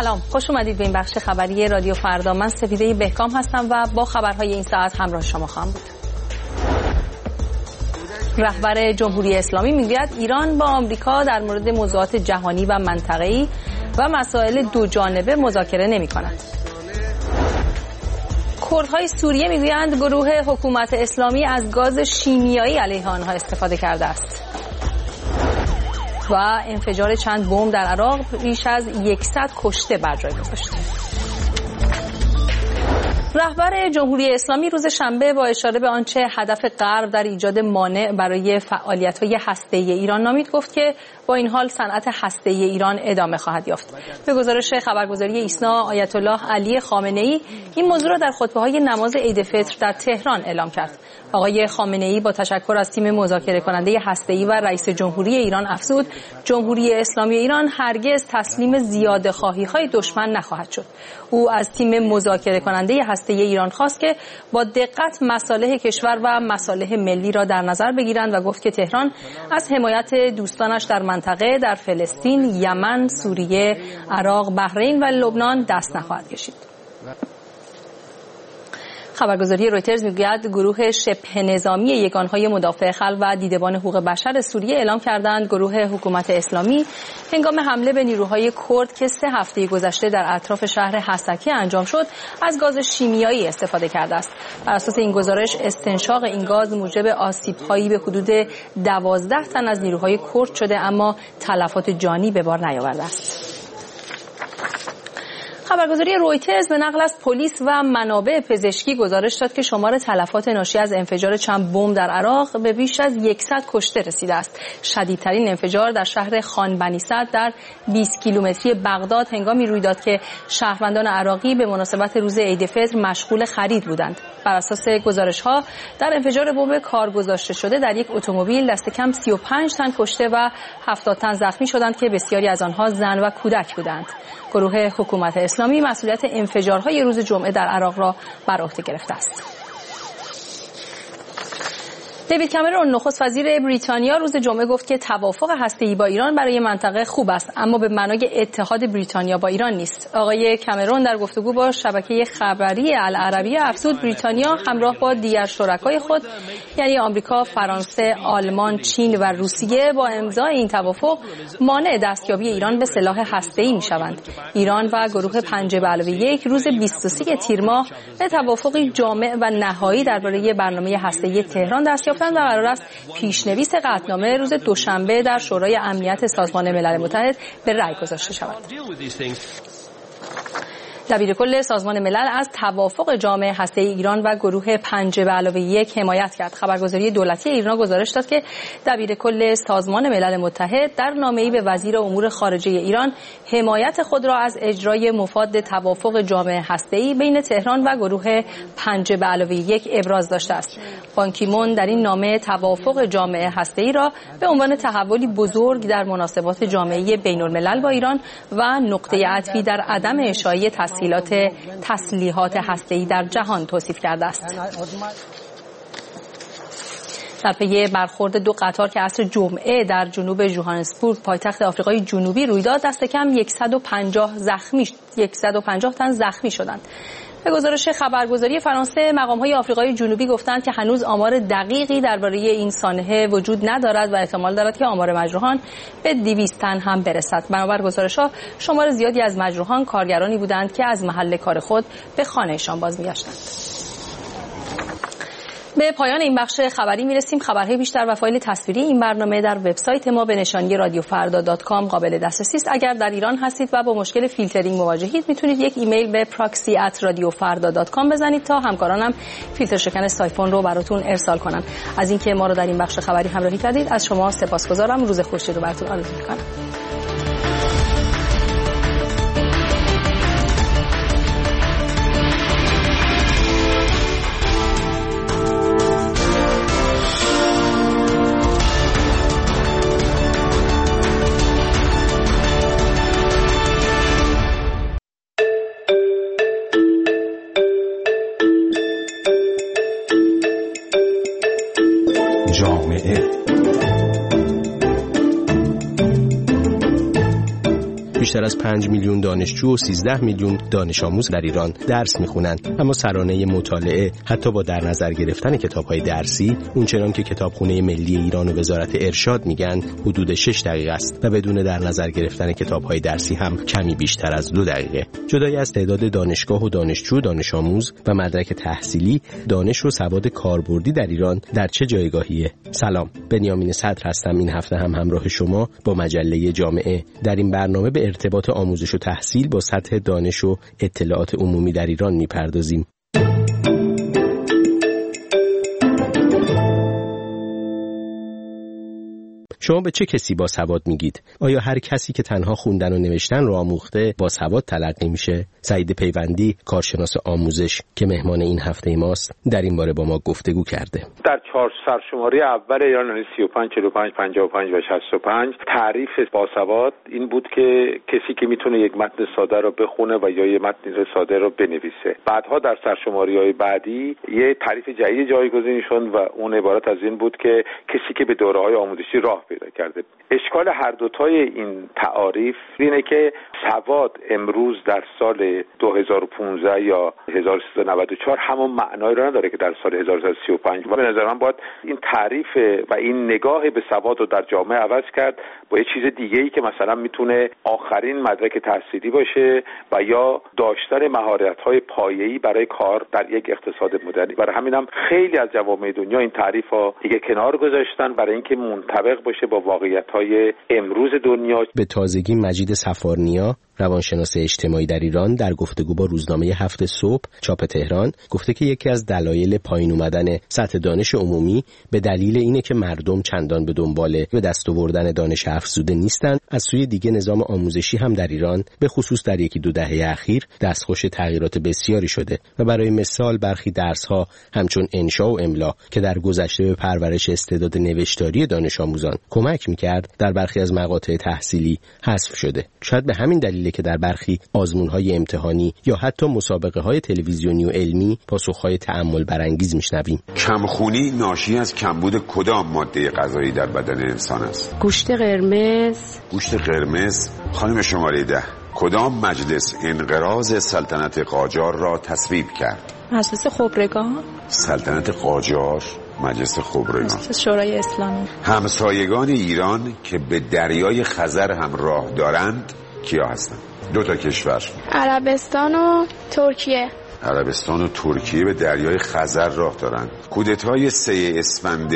سلام، خوش اومدید به این بخش خبری رادیو فردا. من سپیده بهکام هستم و با خبرهای این ساعت همراه شما خواهم بود. رهبر جمهوری اسلامی میگوید ایران با آمریکا در مورد موضوعات جهانی و منطقه‌ای و مسائل دو جانبه مذاکره نمی‌کند. کردهای سوریه میگویند گروه حکومت اسلامی از گاز شیمیایی علیه آنها استفاده کرده است. و انفجار چند بمب در عراق بیش از 100 کشته بر جای گذاشت. رهبر جمهوری اسلامی روز شنبه با اشاره به آنچه هدف غرب در ایجاد مانع برای فعالیت‌های هسته‌ای ایران نامید، گفت که با این حال صنعت هسته‌ای ایران ادامه خواهد یافت. به گزارش خبرگزاری ایسنا، آیت الله علی خامنه‌ای این موضوع را در خطبه‌های نماز عید فطر در تهران اعلام کرد. آقای خامنه‌ای با تشکر از تیم مذاکره کننده هسته‌ای و رئیس جمهوری ایران افزود جمهوری اسلامی ایران هرگز تسلیم زیاده‌خواهی‌های دشمن نخواهد شد. او از تیم مذاکره کننده هسته‌ای ایران خواست که با دقت مصالح کشور و مصالح ملی را در نظر بگیرند و گفت که تهران از حمایت دوستانش در منطقه در فلسطین، یمن، سوریه، عراق، بحرین و لبنان دست نخواهد کشید. خبرگزاری رویترز میگوید گروه شبه نظامی یگانهای مدافع خلق و دیدبان حقوق بشر سوریه اعلام کردند گروه حکومت اسلامی هنگام حمله به نیروهای کرد که 3 هفته گذشته در اطراف شهر حسکه انجام شد از گاز شیمیایی استفاده کرده است. بر اساس این گزارش استنشاق این گاز موجب آسیب‌هایی به حدود 12 تن از نیروهای کرد شده، اما تلفات جانی به بار نیاورده است. خبرگزاری رویترز به نقل از پلیس و منابع پزشکی گزارش داد که شمار تلفات ناشی از انفجار چند بمب در عراق به بیش از 100 کشته رسیده است. شدیدترین انفجار در شهر خان بنی سعد در 20 کیلومتری بغداد هنگامی روی داد که شهروندان عراقی به مناسبت روز عید فطر مشغول خرید بودند. بر اساس گزارش‌ها در انفجار بمب کار گذاشته شده در یک اتومبیل دست کم 35 تن کشته و 70 تن زخمی شدند که بسیاری از آنها زن و کودک بودند. گروه حکومت اسلامی مسئولیت انفجارهای روز جمعه در عراق را بر عهده گرفته است. دیوید کامرون نخست وزیر بریتانیا روز جمعه گفت که توافق هسته‌ای با ایران برای منطقه خوب است، اما به معنای اتحاد بریتانیا با ایران نیست. آقای کامرون در گفتگو با شبکه خبری العربیه افزود بریتانیا همراه با دیگر شرکای خود یعنی آمریکا، فرانسه، آلمان، چین و روسیه با امضای این توافق مانع دستیابی ایران به سلاح هسته‌ای می‌شوند. ایران و گروه 5+1 روز 23 تیر ماه به توافقی جامع و نهایی درباره برنامه هسته‌ای تهران دست یافتند و قرار است پیشنویس قطعنامه روز دوشنبه در شورای امنیت سازمان ملل متحد به رأی گذاشته شود. دبیرکل سازمان ملل از توافق جامع هسته‌ای ایران و گروه 5+1 حمایت کرد. خبرگزاری دولتی ایران گزارش داد که دبیرکل سازمان ملل متحد در نامه‌ای به وزیر امور خارجه ایران حمایت خود را از اجرای مفاد توافق جامع هسته‌ای بین تهران و گروه 5+1 ابراز داشته است. بان کی مون در این نامه توافق جامع هسته‌ای را به عنوان تحولی بزرگ در مناسبات جامعه بین‌الملل با ایران و نقطه عطفی در عدم اشاعه تسلیحات هسته‌ای در جهان توصیف کرده است. در پی برخورد 2 قطار که عصر جمعه در جنوب ژوهانسبورگ پایتخت آفریقای جنوبی روی داد دست کم 150 تن زخمی شدند. به گزارش خبرگزاری فرانسه مقام‌های آفریقای جنوبی گفتند که هنوز آمار دقیقی درباره این سانحه وجود ندارد و احتمال دارد که آمار مجروحان به 200 تن هم برسد. بنابر گزارش‌ها شمار زیادی از مجروحان کارگرانی بودند که از محل کار خود به خانه‌شان بازمی‌گشتند. به پایان این بخش خبری میرسیم. خبرهای بیشتر و فایل تصویری این برنامه در وبسایت ما به نشانی radiofarda.com قابل دسترسی است. اگر در ایران هستید و با مشکل فیلترینگ مواجهید میتونید یک ایمیل به proxy@radiofarda.com بزنید تا همکارانم فیلتر شکن سایفون رو براتون ارسال کنن. از اینکه ما رو در این بخش خبری همراهی کردید از شما سپاسگزارم. روز خوشی رو براتون آرزو می‌کنم. بیشتر از 5 میلیون دانشجو و 13 میلیون دانش آموز در ایران درس میخونند. اما سرانه مطالعه حتی با در نظر گرفتن کتاب‌های درسی، اونچنان که کتابخونه ملی ایران و وزارت ارشاد میگن حدود 6 دقیقه است و بدون در نظر گرفتن کتاب‌های درسی هم کمی بیشتر از 2 دقیقه. جدای از تعداد دانشگاه و دانشجو و دانش آموز و مدرک تحصیلی، دانش و سواد کاربردی در ایران در چه جایگاهیه؟ سلام، بنیامین صدر هستم. این هفته هم همراه شما با مجله جامعه در این برنامه به ارتباط آموزش و تحصیل با سطح دانش و اطلاعات عمومی در ایران میپردازیم. شما به چه کسی با سواد میگید؟ آیا هر کسی که تنها خوندن و نوشتن رو آموخته با سواد تلقی میشه؟ سعید پیوندی، کارشناس آموزش که مهمان این هفته ماست، در این باره با ما گفتگو کرده. در 4 سرشماری اول ایران 35 45 55 و 65 تعریف باسواد این بود که کسی که میتونه یک متن ساده رو بخونه و یا یک متن ساده رو بنویسه. بعدها در سرشماری‌های بعدی یه تعریف جدید جایگزین شد و اون عبارت از این بود که کسی که به دوره‌های آموزشی راه پیدا کرده. اشکال هر دوتای این تعاریف اینه که سواد امروز در سال 2015 یا 1394 همون معنایی رو نداره که در سال 1335 و به نظر من باید این تعریف و این نگاه به سواد رو در جامعه عوض کرد با یه چیز دیگه‌ای که مثلا میتونه آخرین مدرک تحصیلی باشه و یا داشتن مهارت‌های پایه‌ای برای کار در یک اقتصاد مدرن. برای همینم خیلی از جوامع دنیا این تعریف‌ها دیگه کنار گذاشتن برای اینکه منطبق باشه با واقعیت‌های امروز دنیا. به تازگی مجید صفارنیا، روانشناس اجتماعی در ایران، در گفتگو با روزنامه هفت صبح چاپ تهران گفته که یکی از دلایل پایین اومدن سطح دانش عمومی به دلیل اینه که مردم چندان به دنبال به دست آوردن دانش افزوده نیستن. از سوی دیگه نظام آموزشی هم در ایران به خصوص در 1-2 دهه اخیر دستخوش تغییرات بسیاری شده و برای مثال برخی درس‌ها همچون انشا و املا که در گذشته به پرورش استعداد نوشتاری دانش آموزان کمک می‌کرد، در برخی از مقاطع تحصیلی حذف شده. شاید به همین دلیل که در برخی آزمون‌های امتحانی یا حتی مسابقه‌های تلویزیونی و علمی پاسخ‌های تأمل برانگیز میشنویم. کمخونی ناشی از کمبود کدام ماده غذایی در بدن انسان است؟ گوشت قرمز. گوشت قرمز. خانم شماره 10، کدام مجلس انقراض سلطنت قاجار را تصویب کرد؟ مجلس خبرگان. سلطنت قاجار، مجلس خبرگان. مجلس شورای اسلامی. همسایگان ایران که به دریای خزر هم راه دارند کیا هستند؟ 2 تا کشور. عربستان و ترکیه. عربستان و ترکیه به دریای خزر راه دارند. کودتای 3 اسفند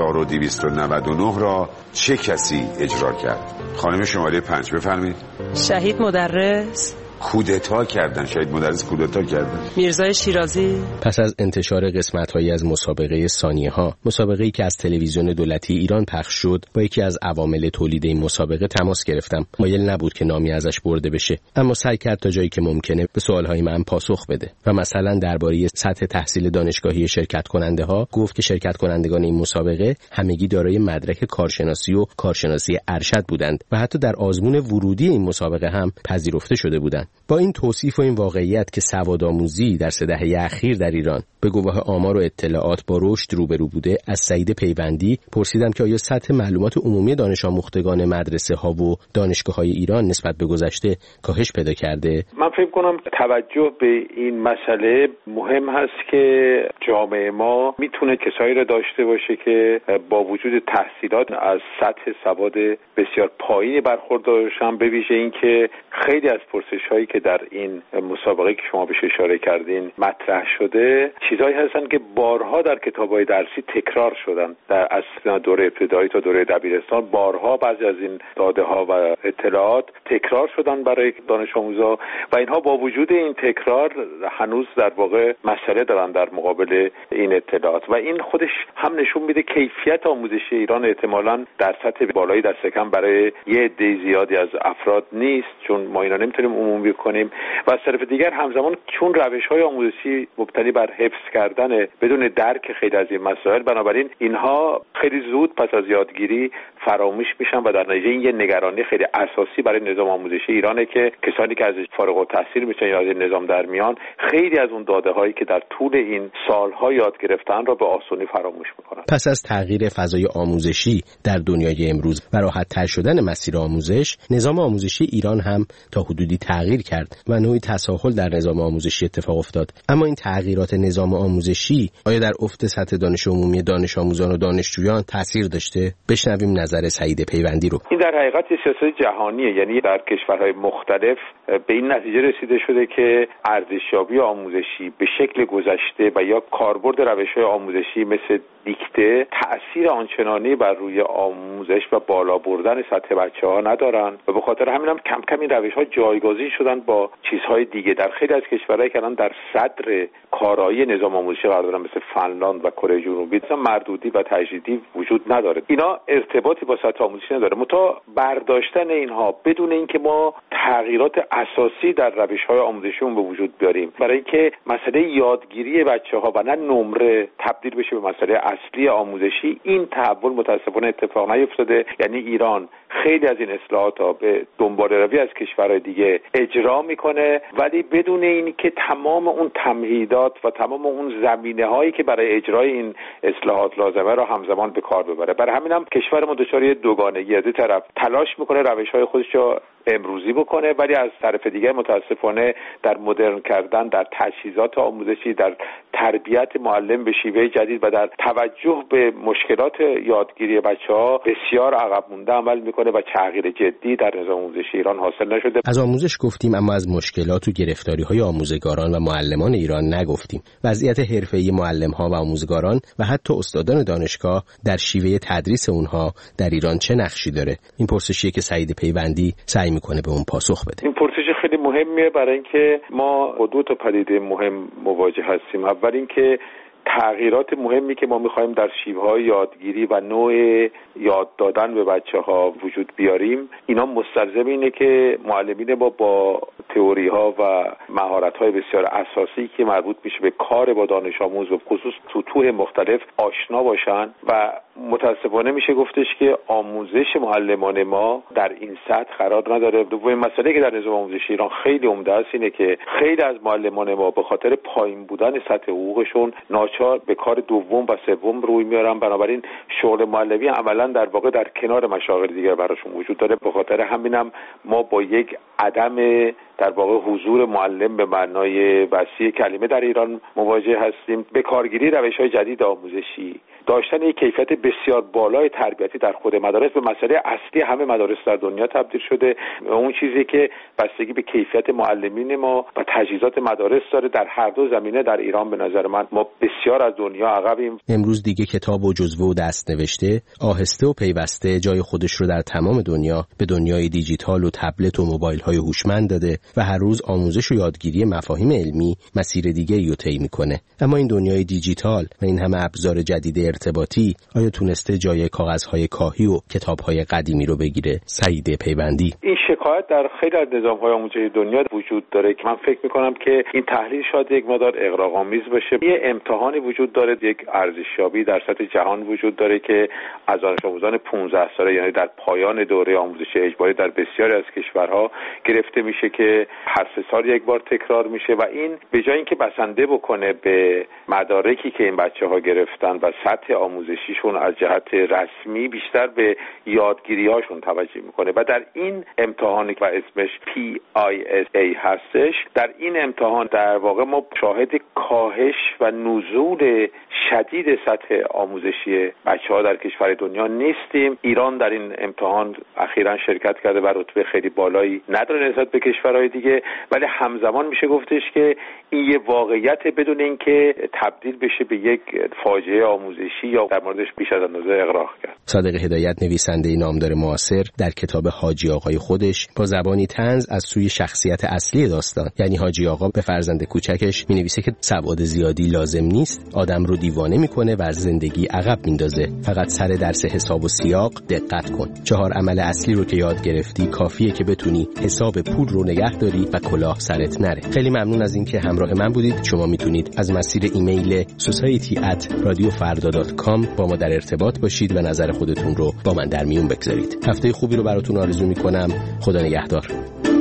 1299 را چه کسی اجرا کرد؟ خانم شماره 5 بفرمایید. شهید مدرس. کودتا کردن. شهید مدرس کودتا کردن. میرزای شیرازی. پس از انتشار قسمت‌هایی از مسابقه ثانیه‌ها، مسابقه‌ای که از تلویزیون دولتی ایران پخش شد، با یکی از عوامل تولید این مسابقه تماس گرفتم. مایل نبود که نامی ازش برده بشه، اما سعی کرد تا جایی که ممکنه به سوال‌های من پاسخ بده و مثلا درباره سطح تحصیل دانشگاهی شرکت کننده‌ها گفت که شرکت کنندگان این مسابقه همگی دارای مدرک کارشناسی و کارشناسی ارشد بودند و حتی در آزمون ورودی این مسابقه هم پذیرفته شده بودند. با این توصیف و این واقعیت که سوادآموزی در 3 دهه اخیر در ایران به گواه آمار و اطلاعات با رشد روبرو بوده، از سعید پیوندی پرسیدم که آیا سطح معلومات عمومی دانش آموختگان مدرسه ها و دانشگاه های ایران نسبت به گذشته کاهش پیدا کرده؟ من فکر کنم توجه به این مسئله مهم هست که جامعه ما میتونه کسایی را داشته باشه که با وجود تحصیلات از سطح سواد بسیار پایینی برخوردار باشن، به ویژه اینکه خیلی از پرسش‌هایی که در این مسابقه که شما بهش اشاره کردین مطرح شده چیزایی هستن که بارها در کتاب‌های درسی تکرار شدن. در از دوره ابتدایی تا دوره دبیرستان بارها بعضی از این داده‌ها و اطلاعات تکرار شدن برای دانش آموزا و اینها با وجود این تکرار هنوز در واقع مسئله دارن در مقابل این اطلاعات و این خودش هم نشون میده کیفیت آموزشی ایران احتمالاً در سطح بالایی دست کم برای یه عده زیادی از افراد نیست، چون ما اینا نمیتونیم عمومی جنوبی کنیم و از طرف دیگر همزمان چون روش‌های آموزشی مبتنی بر حفظ کردن بدون درک خیلی از این مسائل، بنابراین اینها خیلی زود پس از یادگیری فراموش میشن و در نتیجه این یه نگرانی خیلی اساسی برای نظام آموزشی ایرانه که کسانی که ازش فارغ التحصیل میشن یا از این نظام در میان خیلی از اون داده‌هایی که در طول این سال‌ها یاد گرفتن را به آسونی فراموش میکنن. پس از تغییر فضای آموزشی در دنیای امروز و راحت‌تر شدن مسیر آموزش، نظام آموزشی ایران هم تا حدودی تغییر کرد و نوعی تساهل در نظام آموزشی اتفاق افتاد. اما این تغییرات نظام آموزشی آیا در افت سطح دانش عمومی دانش آموزان و دانشجویان تاثیر داشته؟ بشنویم نظر سعید پیوندی رو. این در حقیقت یه سیاست جهانیه، یعنی در کشورهای مختلف به این نتیجه رسیده شده که ارزشیابی آموزشی به شکل گذشته و یا کاربرد روش‌های آموزشی مثل دیکته تأثیر آنچنانی بر روی آموزش و بالا بردن سطح بچه‌ها ندارن و به خاطر همین هم کم کم این روش‌ها جایگزین شدن با چیزهای دیگه. در خیلی از کشورهایی که الان در صدر کارایی نظام آموزشی قرار دارن مثل فنلاند و کره جنوبی مثلا مردودی و تجدیدی وجود نداره. اینا ارتباطی با سطح آموزشی نداره. متا برداشتن اینها بدون اینکه ما تغییرات اساسی در روش‌های آموزشیمون به وجود بیاریم برای اینکه مسئله یادگیری بچه‌ها و نه نمره تبدیل بشه به مسئله اصلی آموزشی، این تحول متاسفانه اتفاق نیفتاده. یعنی ایران خیلی از این اصلاحات ها به دنبال روی از کشورهای دیگه اجرا میکنه ولی بدون این که تمام اون تمهیدات و تمام اون زمینه هایی که برای اجرای این اصلاحات لازمه را همزمان به کار ببره. برای همین هم کشورمون دچار یه دوگانگی، از این طرف تلاش میکنه روش های خودش رو امروزی بکنه ولی از طرف دیگه متاسفانه در مدرن کردن، در تجهیزات آموزشی، در تربیت معلم به شیوه جدید و در توجه به مشکلات یادگیری بچه‌ها بسیار عقب مونده عمل میکنه و تغییر جدی در نظام آموزشی ایران حاصل نشده. از آموزش گفتیم اما از مشکلات و گرفتاری‌های آموزگاران و معلمان ایران نگفتیم. وضعیت حرفه‌ای معلم‌ها و آموزگاران و حتی استادان دانشگاه در شیوه تدریس اونها در ایران چه نقشی داره؟ این پرسشیه که سعید پیوندی سعی میکنه به اون پاسخ بده. این پرسش خیلی مهمیه برای اینکه ما با دو تا پدیده مهم مواجه هستیم. اول اینکه تغییرات مهمی که ما می‌خوایم در شیوه‌های یادگیری و نوع یاد دادن به بچه‌ها وجود بیاریم، اینا مستلزم اینه که معلمین ما با تئوری‌ها و مهارت‌های بسیار اساسی که مربوط میشه به کار با دانش آموز و خصوص سطوح مختلف آشنا باشن و متأسفانه میشه گفتش که آموزش معلمان ما در این سطح قرار نداره. دومین مسئله که در نظام آموزشی ایران خیلی عمده است اینه که خیلی از معلمان ما به خاطر پایین بودن سطح حقوقشون ناچار به کار دوم و سوم روی میارن، بنابراین شغل معلمی عملاً در واقع در کنار مشاغل دیگر براشون وجود داره. به خاطر همینم ما با یک عدم در واقع حضور معلم به معنای وسیع کلمه در ایران مواجه هستیم. به کارگیری روش‌های جدید آموزشی، داشتن یک کیفیت بسیار بالای تربیتی در خود مدارس به مسئله اصلی همه مدارس در دنیا تبدیل شده. اون چیزی که بستگی به کیفیت معلمین ما و تجهیزات مدارس داره در هر دو زمینه در ایران به نظر من ما بسیار از دنیا عقبیم. امروز دیگه کتاب و جزوه و دست نوشته آهسته و پیوسته جای خودش رو در تمام دنیا به دنیای دیجیتال و تبلت و موبایل‌های هوشمند داده و هر روز آموزش و یادگیری مفاهیم علمی مسیر دیگه‌ای رو طی می‌کنه. اما این دنیای دیجیتال و این همه ابزار جدید ارتباطی آیا تونسته جای کاغذهای کاهی و کتاب‌های قدیمی رو بگیره؟ سعید پیوندی: این شکایت در خیلی از نظام‌های آموزشی دنیا وجود داره که من فکر می‌کنم که این تحلیل شاید یک مقدار اغراق‌آمیز باشه. یه امتحانی وجود داره، یک ارزشیابی در سطح جهان وجود داره که از دانش آموزان 15 ساله یعنی در پایان دوره آموزش اجباری در بسیاری از کشورها گرفته میشه که هر 3 سال یک بار تکرار میشه و این به جای اینکه بسنده بکنه به مدارکی که این بچه‌ها گرفتن و سطح آموزشیشون از جهت رسمی، بیشتر به یادگیری‌هاشون توجه میکنه و در این امتحانی که اسمش PISA هستش، در این امتحان در واقع ما شاهد کاهش و نزول شدید سطح آموزشی بچه‌ها در کشور دنیا نیستیم. ایران در این امتحان اخیراً شرکت کرده و رتبه خیلی بالایی نداره نسبت به کشورهای دیگه، ولی همزمان میشه گفتش که این یه واقعیت بدون اینکه تبدیل بشه به یک فاجعه آموزشی اندیشی یا در موردش بیش از اندازه اغراق کرد. صادق هدایت نویسنده نامدار معاصر در کتاب حاجی آقای خودش با زبانی طنز از سوی شخصیت اصلی داستان یعنی حاجی آقا به فرزند کوچکش می‌نویسه که سواد زیادی لازم نیست، آدم رو دیوانه میکنه و از زندگی عقب میندازه، فقط سر درس حساب و سیاق دقت کن. 4 عمل اصلی رو که یاد گرفتی کافیه که بتونی حساب پول رو نگه داری و کلاه سرت نره. خیلی ممنون از اینکه همراه من بودید. شما میتونید از مسیر ایمیل society@radiofarda.com با ما در ارتباط باشید و نظر خودتون رو با من در میون بگذارید. هفته خوبی رو براتون آرزو میکنم. خدا نگهدار.